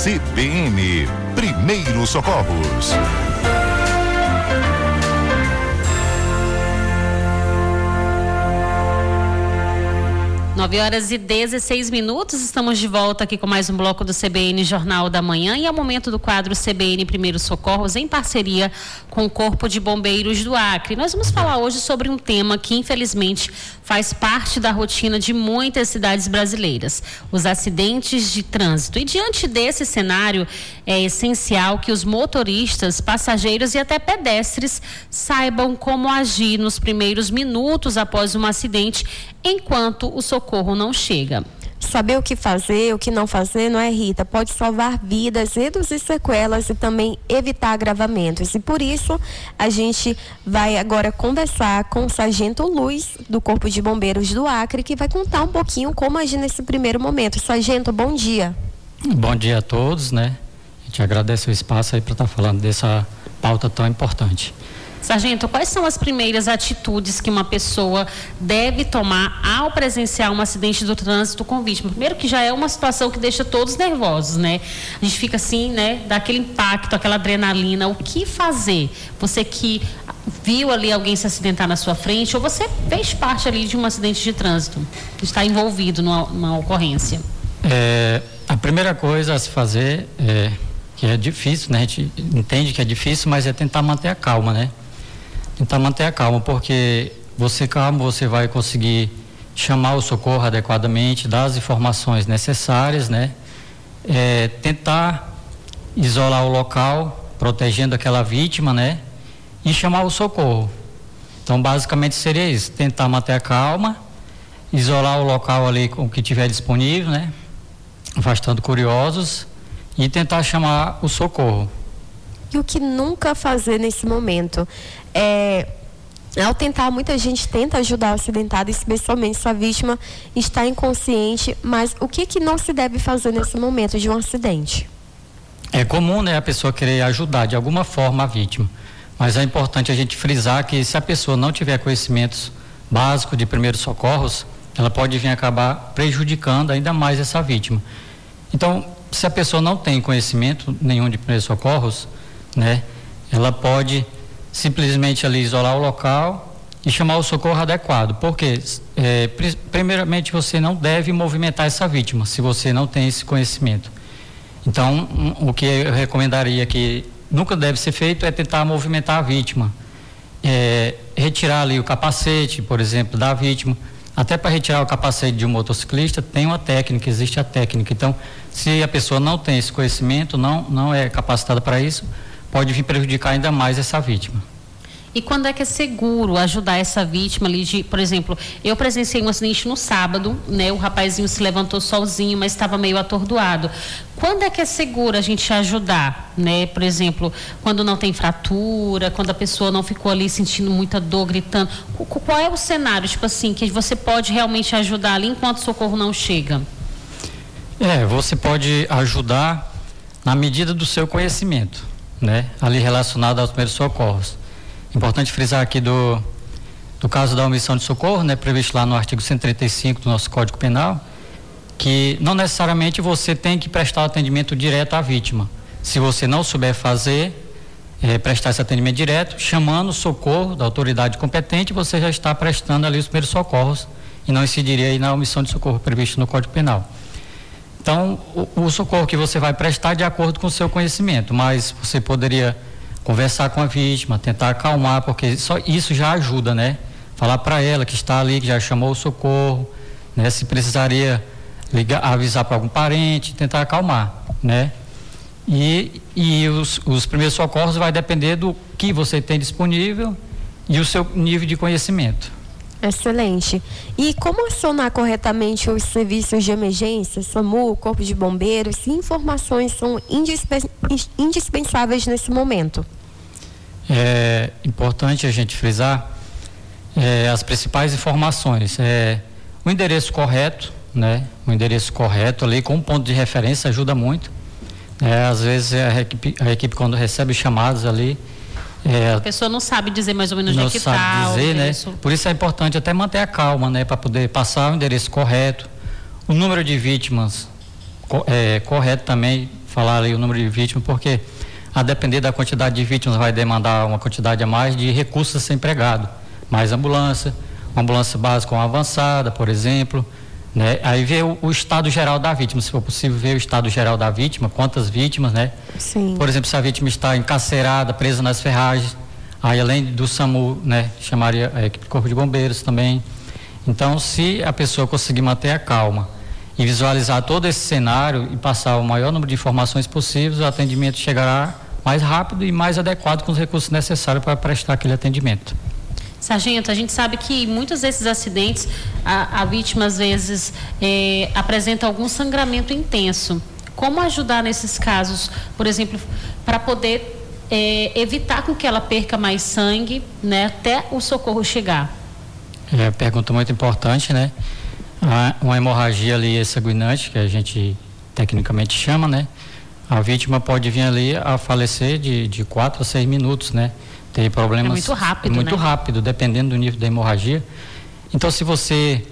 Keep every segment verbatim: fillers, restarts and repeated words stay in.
C B N, Primeiros Socorros. nove horas e dezesseis minutos, estamos de volta aqui com mais um bloco do C B N Jornal da Manhã e é o momento do quadro C B N Primeiros Socorros em parceria com o Corpo de Bombeiros do Acre. Nós vamos falar hoje sobre um tema que infelizmente faz parte da rotina de muitas cidades brasileiras, os acidentes de trânsito. E diante desse cenário, é essencial que os motoristas, passageiros e até pedestres saibam como agir nos primeiros minutos após um acidente, enquanto o socorro não chega. Saber o que fazer, o que não fazer, não é, Rita? Pode salvar vidas, reduzir sequelas e também evitar agravamentos. E por isso, a gente vai agora conversar com o Sargento Luiz, do Corpo de Bombeiros do Acre, que vai contar um pouquinho como agir nesse primeiro momento. Sargento, bom dia. Bom dia a todos, né? A gente agradece o espaço aí para estar falando dessa pauta tão importante. Sargento, quais são as primeiras atitudes que uma pessoa deve tomar ao presenciar um acidente do trânsito com vítima? Primeiro que já é uma situação que deixa todos nervosos, né? A gente fica assim, né? Dá aquele impacto, aquela adrenalina. O que fazer? Você que viu ali alguém se acidentar na sua frente ou você fez parte ali de um acidente de trânsito, está envolvido numa, numa ocorrência. É, a primeira coisa a se fazer, é, que é difícil, né? A gente entende que é difícil, mas é tentar manter a calma, né? Tentar manter a calma, porque você calmo, você vai conseguir chamar o socorro adequadamente, dar as informações necessárias, né? É, tentar isolar o local, protegendo aquela vítima, né? E chamar o socorro. Então, basicamente seria isso, tentar manter a calma, isolar o local ali com o que tiver disponível, né? Afastando curiosos e tentar chamar o socorro. E o que nunca fazer nesse momento? É, ao tentar, muita gente tenta ajudar o acidentado, especialmente se a vítima está inconsciente, mas o que que não se deve fazer nesse momento de um acidente? É comum, né, a pessoa querer ajudar de alguma forma a vítima, mas é importante a gente frisar que se a pessoa não tiver conhecimentos básicos de primeiros socorros, ela pode vir acabar prejudicando ainda mais essa vítima. Então, se a pessoa não tem conhecimento nenhum de primeiros socorros, né, ela pode simplesmente ali isolar o local e chamar o socorro adequado, porque é, primeiramente você não deve movimentar essa vítima se você não tem esse conhecimento. Então, um, o que eu recomendaria que nunca deve ser feito é tentar movimentar a vítima, é, retirar ali o capacete, por exemplo, da vítima. Até para retirar o capacete de um motociclista tem uma técnica, existe a técnica. Então, se a pessoa não tem esse conhecimento, não, não é capacitada para isso, pode vir prejudicar ainda mais essa vítima. E quando é que é seguro ajudar essa vítima ali de, por exemplo, eu presenciei um acidente no sábado, né? O rapazinho se levantou sozinho, mas estava meio atordoado. Quando é que é seguro a gente ajudar, né? Por exemplo, quando não tem fratura, quando a pessoa não ficou ali sentindo muita dor, gritando. Qual é o cenário, tipo assim, que você pode realmente ajudar ali enquanto o socorro não chega? É, você pode ajudar na medida do seu conhecimento, né? Ali relacionado aos primeiros socorros. Importante frisar aqui do, do caso da omissão de socorro, né? Previsto lá no artigo cento e trinta e cinco do nosso Código Penal, que não necessariamente você tem que prestar atendimento direto à vítima. Se você não souber fazer, é, prestar esse atendimento direto, chamando o socorro da autoridade competente, você já está prestando ali os primeiros socorros e não incidiria aí na omissão de socorro previsto no Código Penal. Então, o, o socorro que você vai prestar de acordo com o seu conhecimento, mas você poderia conversar com a vítima, tentar acalmar, porque só isso já ajuda, né? Falar para ela que está ali, que já chamou o socorro, né? Se precisaria ligar, avisar para algum parente, tentar acalmar, né? E, e os, os primeiros socorros vai depender do que você tem disponível e o seu nível de conhecimento. Excelente. E como acionar corretamente os serviços de emergência, SAMU, Corpo de Bombeiros, se informações são indispen- indispensáveis nesse momento? É importante a gente frisar é, as principais informações. É, o endereço correto, né? O endereço correto ali com um ponto de referência ajuda muito. É, às vezes a equipe, a equipe quando recebe chamadas ali, É, a pessoa não sabe dizer mais ou menos onde é que está. Não sabe dizer, né? Por isso é importante até manter a calma, né? Para poder passar o endereço correto, o número de vítimas é, correto também, falar ali o número de vítimas, porque a depender da quantidade de vítimas vai demandar uma quantidade a mais de recursos a ser empregado, mais ambulância, uma ambulância básica ou avançada, por exemplo, né? Aí ver o, o estado geral da vítima, se for possível ver o estado geral da vítima, quantas vítimas, né? Sim. Por exemplo, se a vítima está encarcerada, presa nas ferragens, aí além do SAMU, né, chamaria a equipe de Corpo de Bombeiros também. Então, se a pessoa conseguir manter a calma e visualizar todo esse cenário e passar o maior número de informações possíveis, o atendimento chegará mais rápido e mais adequado com os recursos necessários para prestar aquele atendimento. Sargento, a gente sabe que muitos desses acidentes, a, a vítima às vezes é, apresenta algum sangramento intenso. Como ajudar nesses casos, por exemplo, para poder é, evitar com que ela perca mais sangue, né, até o socorro chegar? É, pergunta muito importante, né? Uma hemorragia ali sanguinante, que a gente tecnicamente chama, né? A vítima pode vir ali a falecer de, de quatro a seis minutos, né? Tem problemas. É muito rápido, é muito né? rápido, dependendo do nível da hemorragia. Então, se você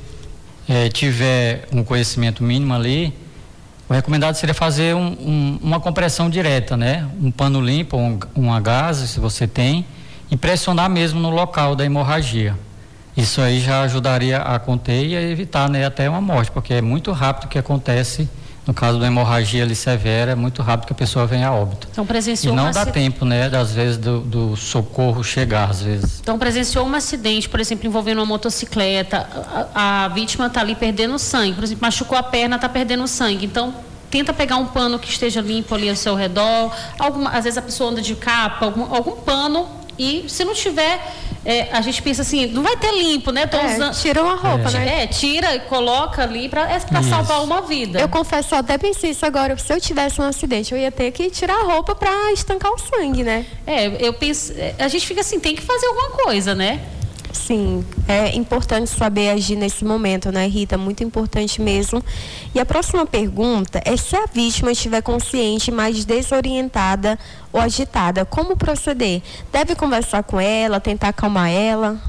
é, tiver um conhecimento mínimo ali, o recomendado seria fazer um, um, uma compressão direta, né? Um pano limpo, um, uma gase, se você tem, e pressionar mesmo no local da hemorragia. Isso aí já ajudaria a conter e a evitar, né, até uma morte, porque é muito rápido que acontece. No caso da hemorragia ali severa, é muito rápido que a pessoa venha a óbito. Então presenciou e não um dá acid... tempo, né, às vezes do, do socorro chegar, às vezes. Então presenciou um acidente, por exemplo, envolvendo uma motocicleta, a, a vítima está ali perdendo sangue, por exemplo, machucou a perna, está perdendo sangue. Então tenta pegar um pano que esteja limpo ali ao seu redor. Alguma, às vezes a pessoa anda de capa, algum, algum pano, e se não tiver, é, a gente pensa assim, não vai ter limpo, né? Tô é, usando... Tira uma roupa, é. né? É, tira e coloca ali para é para salvar uma vida. Eu confesso, eu até pensei isso agora, se eu tivesse um acidente, eu ia ter que tirar a roupa para estancar o sangue, né? É, eu penso, a gente fica assim, tem que fazer alguma coisa, né? Sim, é importante saber agir nesse momento, né, Rita? Muito importante mesmo. E a próxima pergunta é se a vítima estiver consciente, mas desorientada ou agitada, como proceder? Deve conversar com ela, tentar acalmar ela?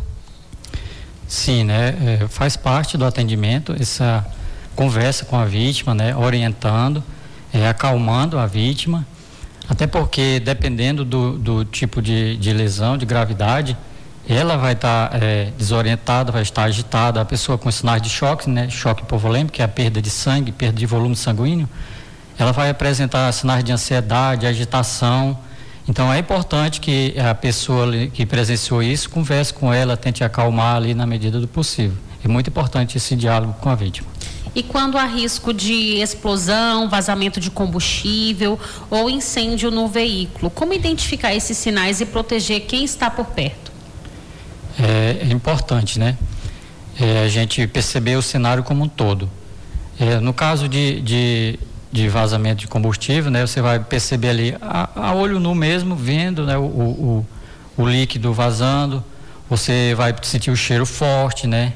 Sim, né? É, faz parte do atendimento essa conversa com a vítima, né? Orientando, é, acalmando a vítima, até porque dependendo do, do tipo de, de lesão, de gravidade, ela vai estar é, desorientada, vai estar agitada, a pessoa com sinais de choque, né? Choque hipovolêmico, que é a perda de sangue, perda de volume sanguíneo, ela vai apresentar sinais de ansiedade, agitação. Então é importante que a pessoa que presenciou isso converse com ela, tente acalmar ali na medida do possível. É muito importante esse diálogo com a vítima. E quando há risco de explosão, vazamento de combustível ou incêndio no veículo, como identificar esses sinais e proteger quem está por perto? É, é importante, né? É, a gente perceber o cenário como um todo. É, no caso de, de, de vazamento de combustível, né? Você vai perceber ali a, a olho nu mesmo, vendo, né? O, o, o líquido vazando. Você vai sentir o cheiro forte, né?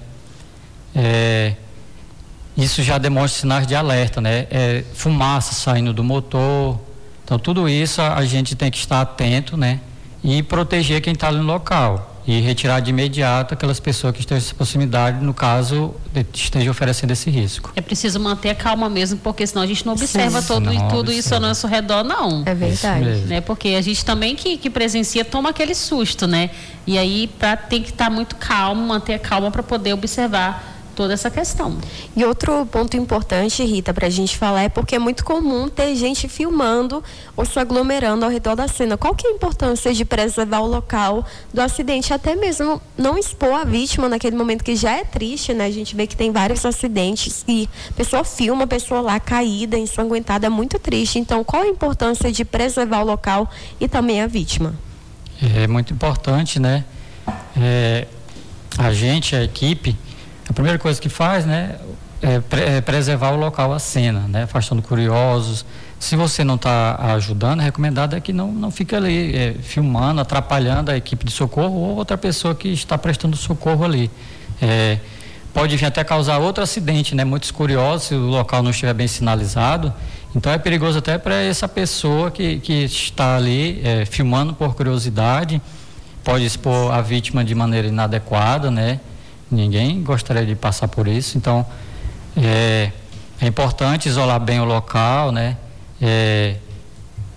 É, isso já demonstra sinais de alerta, né? É, fumaça saindo do motor. Então tudo isso a, a gente tem que estar atento, né? E proteger quem está ali no local. E retirar de imediato aquelas pessoas que estão em proximidade, no caso, estejam oferecendo esse risco. É preciso manter a calma mesmo, porque senão a gente não observa Sim, todo, não tudo observa. isso ao nosso redor, não. É verdade. Né? Porque a gente também que, que presencia toma aquele susto, né? E aí pra, tem que estar muito calmo, manter a calma para poder observar toda essa questão. E outro ponto importante, Rita, para a gente falar é porque é muito comum ter gente filmando ou se aglomerando ao redor da cena. Qual que é a importância de preservar o local do acidente, até mesmo não expor a vítima naquele momento que já é triste, né? A gente vê que tem vários acidentes e a pessoa filma a pessoa lá caída, ensanguentada, é muito triste. Então, qual a importância de preservar o local e também a vítima? É muito importante, né? É, a gente, a equipe, a primeira coisa que faz, né, é, pre é preservar o local, a cena, né, afastando curiosos. Se você não está ajudando, é recomendado é que não, não fique ali é, filmando, atrapalhando a equipe de socorro ou outra pessoa que está prestando socorro ali. É, pode vir até causar outro acidente, né, muitos curiosos, se o local não estiver bem sinalizado. Então é perigoso até para essa pessoa que, que está ali é, filmando por curiosidade, pode expor a vítima de maneira inadequada, né? Ninguém gostaria de passar por isso. Então é, é importante isolar bem o local, né? É,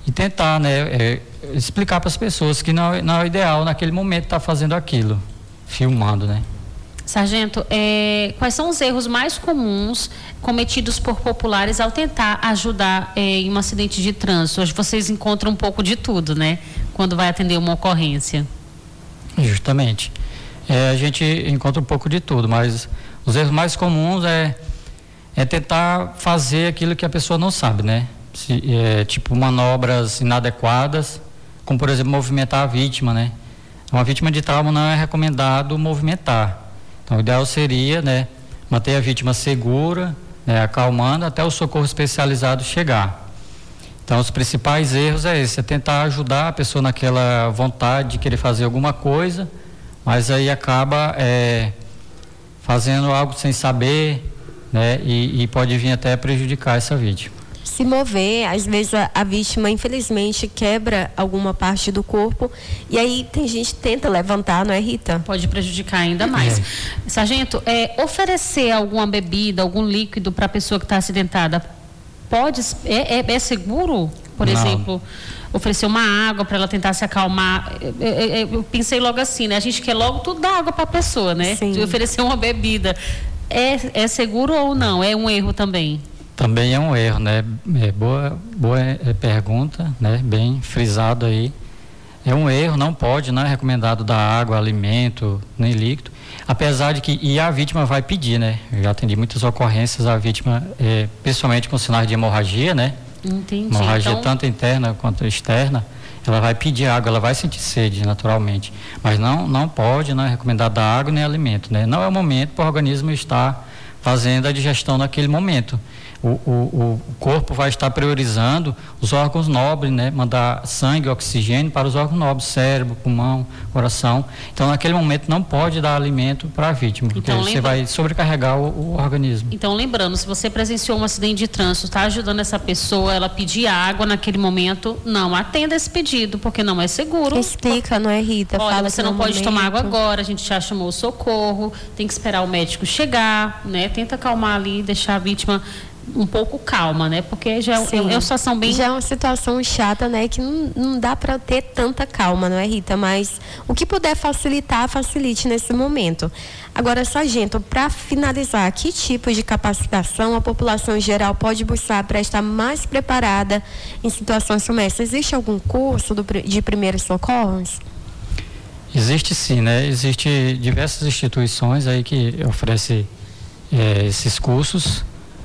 e tentar, né, é, explicar para as pessoas que não, não é o ideal naquele momento estar fazendo aquilo, filmando, né? Sargento, é, quais são os erros mais comuns cometidos por populares ao tentar ajudar é, em um acidente de trânsito? Hoje vocês encontram um pouco de tudo, né? Quando vai atender uma ocorrência. Justamente. É, a gente encontra um pouco de tudo, mas os erros mais comuns é, é tentar fazer aquilo que a pessoa não sabe, né? Se, é, tipo manobras inadequadas, como por exemplo movimentar a vítima, né? Uma vítima de trauma não é recomendado movimentar. Então, o ideal seria, né, manter a vítima segura, né, acalmando até o socorro especializado chegar. Então, os principais erros é esse, é tentar ajudar a pessoa naquela vontade de querer fazer alguma coisa, mas aí acaba é, fazendo algo sem saber, né, e, e pode vir até prejudicar essa vítima. Se mover, às vezes a, a vítima infelizmente quebra alguma parte do corpo e aí tem gente que tenta levantar, não é, Rita? Pode prejudicar ainda mais. É. Sargento, é, oferecer alguma bebida, algum líquido para a pessoa que está acidentada, pode, é, é, é seguro? Por não. exemplo, oferecer uma água para ela tentar se acalmar. Eu, eu, eu pensei logo assim, né? A gente quer logo tudo dar água para a pessoa, né? De oferecer uma bebida. É, é seguro ou não? É um erro também? Também é um erro, né? É boa, boa é, pergunta, né? Bem frisado aí. É um erro, não pode, não é recomendado dar água, alimento, nem líquido. Apesar de que, e a vítima vai pedir, né? Eu já atendi muitas ocorrências, a vítima, é, principalmente com sinais de hemorragia, né? Entendi. Hemorragia então... tanto interna quanto externa, ela vai pedir água, ela vai sentir sede naturalmente. Mas não, não pode, não é recomendado dar água nem alimento, né? Não é o momento para o organismo estar fazendo a digestão naquele momento. O, o, o corpo vai estar priorizando os órgãos nobres, né? Mandar sangue e oxigênio para os órgãos nobres, cérebro, pulmão, coração. Então, naquele momento, não pode dar alimento para a vítima, porque então, você lembra... vai sobrecarregar o, o organismo. Então, lembrando, se você presenciou um acidente de trânsito, está ajudando essa pessoa, ela pedir água naquele momento, não atenda esse pedido, porque não é seguro. Explica, não é, Rita? Olha, Fala você não pode momento. tomar água agora, a gente já chamou o socorro, tem que esperar o médico chegar, né? Tenta acalmar ali, deixar a vítima um pouco calma, né? Porque já é, é uma situação bem... Já é uma situação chata, né? Que não, não dá para ter tanta calma, não é, Rita? Mas o que puder facilitar, facilite nesse momento. Agora, sargento, para finalizar, que tipo de capacitação a população em geral pode buscar para estar mais preparada em situações como essa? Existe algum curso do, de primeiros socorros? Existe sim, né? Existem diversas instituições aí que oferecem é, esses cursos.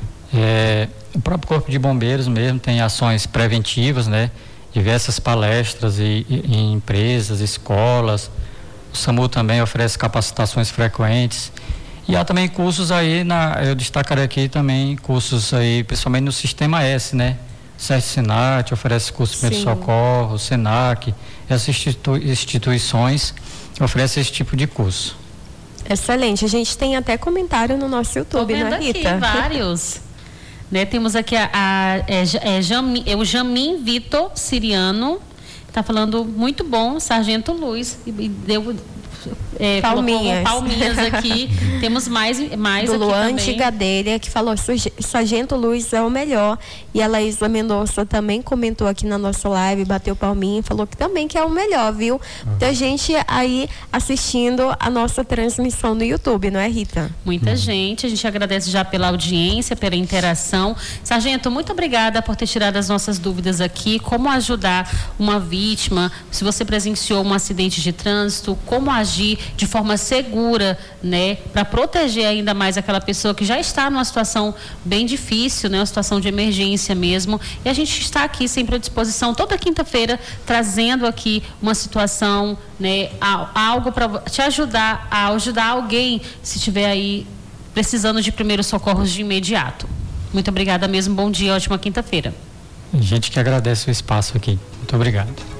É, o próprio Corpo de Bombeiros mesmo tem ações preventivas, né? Diversas palestras e, e, em empresas, escolas. O SAMU também oferece capacitações frequentes. E há também cursos aí, na, eu destacaria aqui também cursos aí, principalmente no Sistema S, né? CERT-SENAT oferece curso de primeiro socorro, SENAC, essas institu instituições oferecem esse tipo de curso. Excelente. A gente tem até comentário no nosso YouTube, né, Rita? Aqui vários. Né, temos aqui a, a, é, é, Jami, é o Jamin Vitor Siriano, está falando muito bom, Sargento Luiz, e, e deu é, palminhas. palminhas aqui. Temos mais, mais do aqui Luan também. Gadelha, que falou Sargento Luiz é o melhor. E a Laísa Mendonça também comentou aqui na nossa live, bateu palminha e falou que também que é o melhor, viu? Uhum. Tem gente aí assistindo a nossa transmissão no YouTube, não é, Rita? Muita uhum. gente, a gente agradece já pela audiência, pela interação. Sargento, muito obrigada por ter tirado as nossas dúvidas aqui, como ajudar uma vítima, se você presenciou um acidente de trânsito, como agir de forma segura, né, para proteger ainda mais aquela pessoa que já está numa situação bem difícil, né, uma situação de emergência mesmo. E a gente está aqui sempre à disposição toda quinta-feira, trazendo aqui uma situação, né, algo para te ajudar, a ajudar alguém se tiver aí precisando de primeiros socorros de imediato. Muito obrigada mesmo, bom dia, ótima quinta-feira. A gente que agradece o espaço aqui. Muito obrigado.